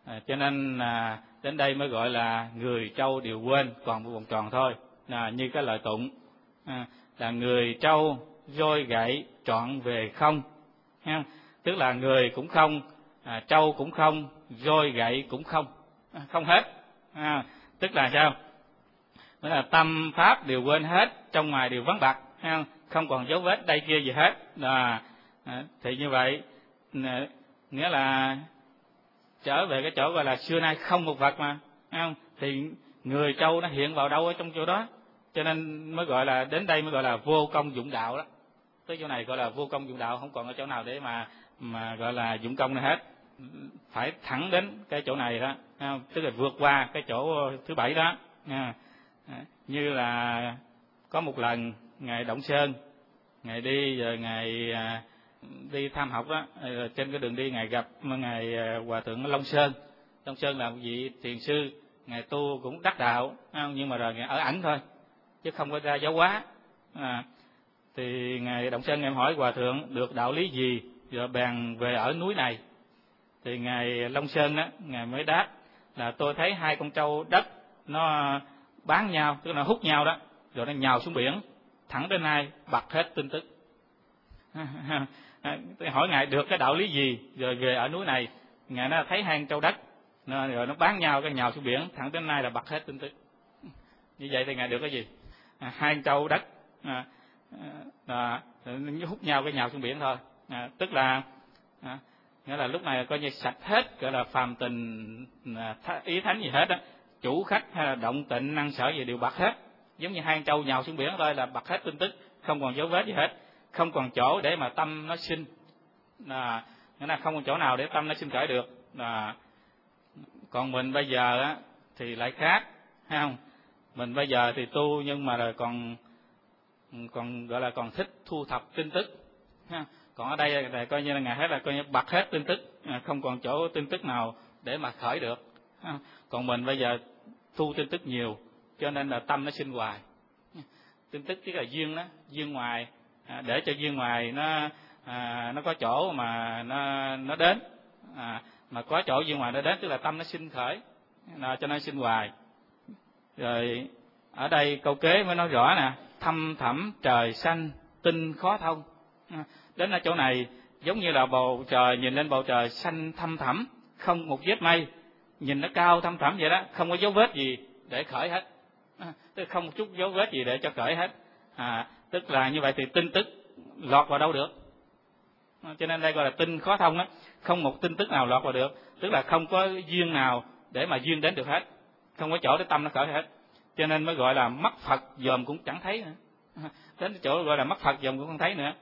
Cho nên đến đây mới gọi là người trâu đều quên còn một vòng tròn thôi. Như cái lời tụng là người trâu roi gậy trọn về không. Tức là người cũng không, trâu cũng không, roi gậy cũng không, không hết. Tức là sao? Tức là tâm pháp đều quên hết, trong ngoài đều vắng bặt, không còn dấu vết đây kia gì hết. Thì như vậy nghĩa là trở về cái chỗ gọi là xưa nay không một vật mà, thì người trâu nó hiện vào đâu ở trong chỗ đó, cho nên mới gọi là đến đây mới gọi là vô công dụng đạo đó. Tới chỗ này gọi là vô công dụng đạo, không còn ở chỗ nào để mà gọi là dụng công nữa hết, phải thẳng đến cái chỗ này đó, tức là vượt qua cái chỗ thứ bảy đó. Như là có một lần ngài Động Sơn, ngài đi rồi ngài đi tham học đó, trên cái đường đi ngài gặp ngài hòa thượng Long Sơn. Long Sơn là một vị thiền sư, ngài tu cũng đắc đạo, nhưng mà rồi ngài ở ẩn thôi chứ không có ra giáo hóa. Thì ngài Động Sơn ngài hỏi hòa thượng được đạo lý gì rồi bèn về ở núi này. Thì ngài Long Sơn đó, ngài mới đáp là tôi thấy hai con trâu đất nó bám nhau, tức là hút nhau đó, rồi nó nhào xuống biển, thẳng đến nay bật hết tin tức. Tôi hỏi ngài được cái đạo lý gì rồi về ở núi này. Ngài nó thấy hai con trâu đất rồi nó bám nhau, cái nhào xuống biển, thẳng đến nay là bật hết tin tức. Như vậy thì ngài được cái gì? Hai con trâu đất hút nhau, cái nhào xuống biển thôi. Tức là nghĩa là lúc này coi như sạch hết, gọi là phàm tình ý thánh gì hết á, chủ khách hay là động tịnh năng sở gì đều bật hết, giống như hai con trâu nhào xuống biển thôi là bật hết tin tức, không còn dấu vết gì hết, không còn chỗ để mà tâm nó sinh, nghĩa là không còn chỗ nào để tâm nó sinh khởi được. Còn mình bây giờ á thì lại khác, thấy không? Mình bây giờ thì tu nhưng mà rồi còn gọi là còn thích thu thập tin tức. Còn ở đây là coi như là ngài hết là coi như bật hết tin tức, không còn chỗ tin tức nào để mà khởi được. Còn mình bây giờ thu tin tức nhiều, cho nên là tâm nó sinh hoài. Tin tức chỉ là duyên đó, duyên ngoài, để cho duyên ngoài nó có chỗ mà nó đến, mà có chỗ duyên ngoài nó đến tức là tâm nó sinh khởi, cho nên sinh hoài. Rồi ở đây câu kế mới nói rõ nè, thăm thẳm trời xanh tinh khó thông. Đến ở chỗ này giống như là bầu trời, nhìn lên bầu trời xanh thăm thẳm, không một vết mây, nhìn nó cao thăm thẳm vậy đó, không có dấu vết gì để khởi hết, tức không một chút dấu vết gì để cho khởi hết. Tức là như vậy thì tin tức lọt vào đâu được, cho nên đây gọi là tinh khó thông đó, không một tin tức nào lọt vào được, tức là không có duyên nào để mà duyên đến được hết, không có chỗ để tâm nó khởi hết, cho nên mới gọi là mắt Phật dòm cũng chẳng thấy nữa. Đến chỗ gọi là mắt Phật dòm cũng không thấy nữa.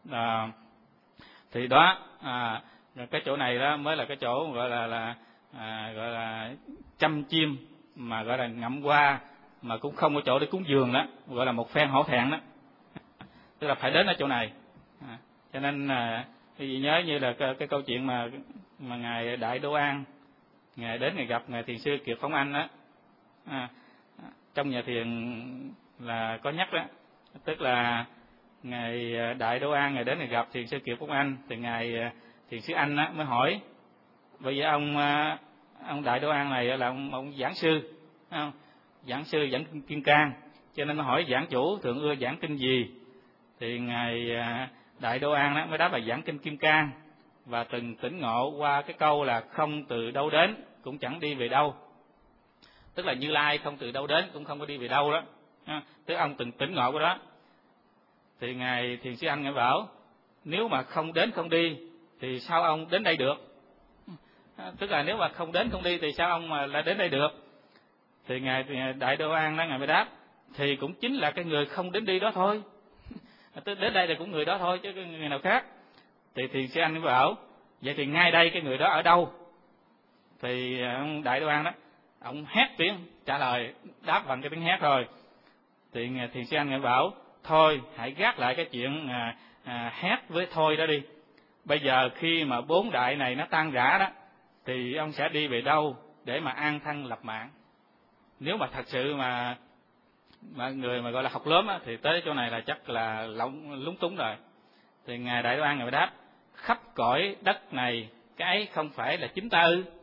Thì đó, cái chỗ này đó mới là cái chỗ gọi là chăm chim mà gọi là ngậm qua mà cũng không có chỗ để cúng dường đó, gọi là một phen hổ thẹn đó, tức là phải đến ở chỗ này. Cho nên thì nhớ như là cái câu chuyện mà ngài Đại Đô An, ngài đến ngài gặp ngài thiền sư Kiệt Phong Anh đó, trong nhà thiền là có nhắc đó, tức là ngài Đại Đô An ngài đến ngài gặp thiền sư Kiệt Phong Anh, thì ngài thiền sư Anh á mới hỏi, bởi vì ông Đại Đô An này là ông giảng sư, giảng sư giảng Kim Cang, cho nên nó hỏi giảng chủ thường ưa giảng kinh gì, thì ngài Đại Đô An đó mới đáp là giảng kinh Kim Cang, và từng tỉnh ngộ qua cái câu là không từ đâu đến cũng chẳng đi về đâu, tức là Như Lai không từ đâu đến cũng không có đi về đâu đó, tức ông từng tỉnh ngộ của đó. Thì ngài thiền sư Anh ngài bảo nếu mà không đến không đi thì sao ông đến đây được, tức là nếu mà không đến không đi thì sao ông mà lại đến đây được. Thì ngài Đại Đô An đó ngài mới đáp thì cũng chính là cái người không đến đi đó thôi, tới đến đây thì cũng người đó thôi chứ người nào khác. Thì thiền sư Anh mới bảo vậy thì ngay đây cái người đó ở đâu. Thì ông Đại Đô An đó ông hét tiếng trả lời, đáp bằng cái tiếng hét thôi. Thì thiền sư Anh ngài bảo thôi hãy gác lại cái chuyện hét với thôi đó đi, bây giờ khi mà bốn đại này nó tan rã đó thì ông sẽ đi về đâu để mà an thân lập mạng. Nếu mà thật sự mà người mà gọi là học lớn á, thì tới chỗ này là chắc là lúng túng rồi. Thì ngài Đại Đô An ngài đáp khắp cõi đất này cái ấy không phải là chính ta ư.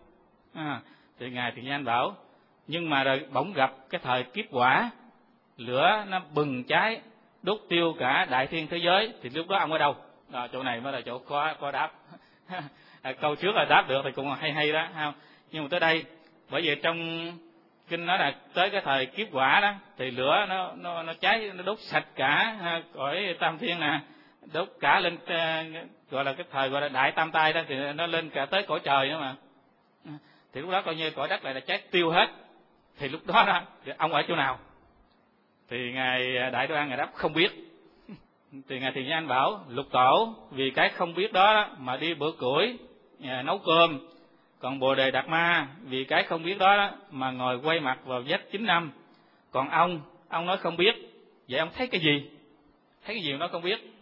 Thì ngài Thiện Nhân bảo nhưng mà rồi bỗng gặp cái thời kiếp quả, lửa nó bừng cháy đốt tiêu cả đại thiên thế giới, thì lúc đó ông ở đâu? Chỗ này mới là chỗ có đáp. Câu trước là đáp được thì cũng hay đó, không? Nhưng mà tới đây, bởi vì trong kinh nói là tới cái thời kiếp quả đó thì lửa nó cháy, nó đốt sạch cả cõi tam thiên nè, đốt cả lên gọi là cái thời gọi là đại tam tai đó, thì nó lên cả tới cõi trời nữa mà. Thì lúc đó coi như cõi đất này là cháy tiêu hết. Thì lúc đó thì ông ở chỗ nào? Thì ngài Đại Đoan ngài đáp không biết. Thì ngài Thiện Nhân bảo Lục Tổ vì cái không biết đó mà đi bữa củi nấu cơm, còn Bồ Đề Đạt Ma vì cái không biết đó mà ngồi quay mặt vào vách 9 năm. Còn ông nói không biết, vậy ông thấy cái gì? Thấy cái gì mà nó không biết?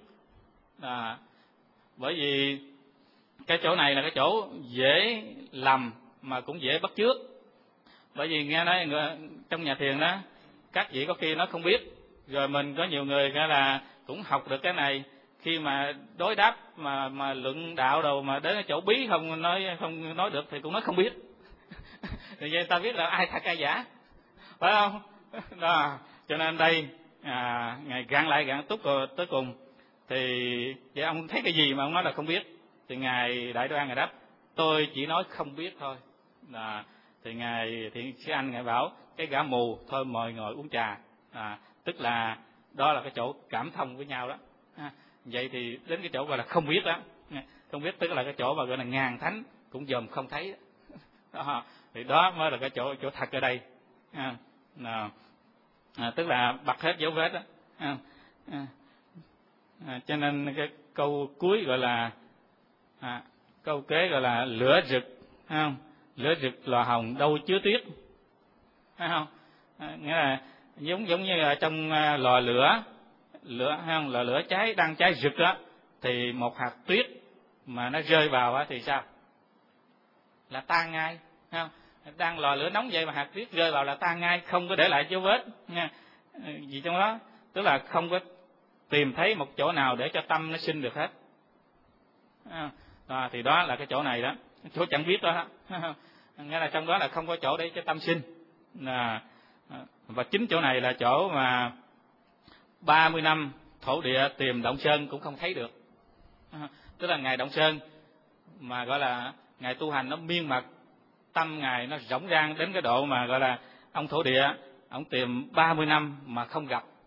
Bởi vì cái chỗ này là cái chỗ dễ lầm mà cũng dễ bắt chước. Bởi vì nghe nói trong nhà thiền đó, các vị có khi nó không biết, rồi mình có nhiều người là cũng học được cái này, khi mà đối đáp mà luận đạo đâu mà đến cái chỗ bí không nói được thì cũng nói không biết. Thì vậy ta biết là ai thật ai giả, phải không? Đó, cho nên đây ngài gạn túc tới cùng. Thì vậy ông thấy cái gì mà ông nói là không biết? Thì ngài Đại Đoan ngài đáp tôi chỉ nói không biết thôi. Thì ngài Thiện Sư Anh ngài bảo cái gã mù thôi mời ngồi uống trà. Tức là đó là cái chỗ cảm thông với nhau đó. Vậy thì đến cái chỗ gọi là không biết đó, không biết tức là cái chỗ mà gọi là ngàn thánh cũng dòm không thấy đó. Thì đó mới là cái chỗ thật ở đây. Tức là bật hết dấu vết đó. Cho nên cái câu cuối gọi là câu kế gọi là lửa rực, không? Lửa rực lò hồng đâu chứa tuyết, phải không? Nghĩa là giống như là trong lò lửa không? Lò lửa đang cháy rực đó, thì một hạt tuyết mà nó rơi vào thì sao? Là tan ngay, không? Đang lò lửa nóng vậy mà hạt tuyết rơi vào là tan ngay, không có để lại dấu vết nha. Gì trong đó, tức là không có tìm thấy một chỗ nào để cho tâm nó sinh được hết. Thì đó là cái chỗ này đó, chỗ chẳng biết đó. Nghĩa là trong đó là không có chỗ để cho tâm sinh. Và chính chỗ này là chỗ mà 30 năm thổ địa tìm Động Sơn cũng không thấy được. Tức là ngài Động Sơn mà gọi là ngài tu hành nó miên mật, tâm ngài nó rỗng rang đến cái độ mà gọi là ông thổ địa ông tìm 30 năm mà không gặp.